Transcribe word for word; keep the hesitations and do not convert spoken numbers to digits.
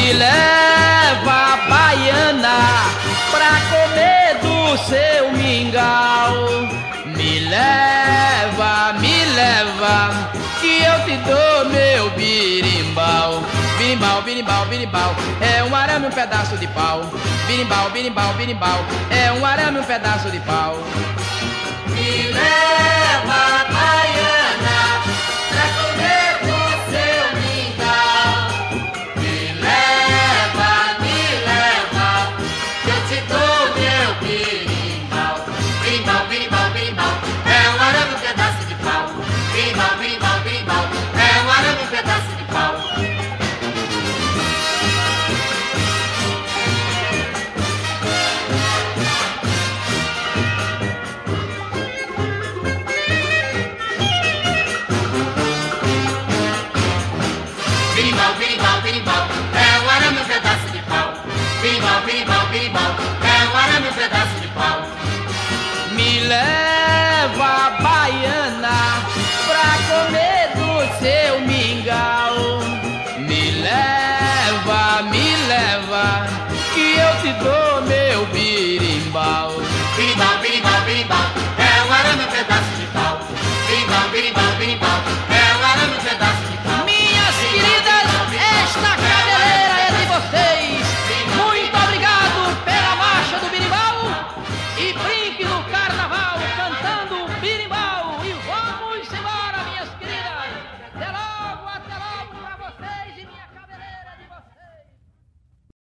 Me leva, baiana, pra comer do seu mingau. Me leva, me leva, que eu te dou meu birimbau. Birimbau, birimbau, birimbau, é um arame, um pedaço de pau. Birimbau, birimbau, birimbau, é um arame, um pedaço de pau. Me leva, baiana, pra comer do seu mingau. Me leva, me leva, que eu te dou meu birimbau. Birimbau, birimbau, birimbau, é um arame, um pedaço de pau. Birimbau, birimbau, birimbau, é um arame, um pedaço de pau. Birimbau, birimbau, birimbau, é um arame, um pedaço de pau. Birimbau, birimbau, birimbau, é um arame, um pedaço de pau. Me leva, baiana, pra comer do seu mingau. Me leva, me leva, que eu te dou meu birimbau. Birimbau, birimbau, birimbau, é um arame, um pedaço de pau. Birimbau, birimbau, birimbau, é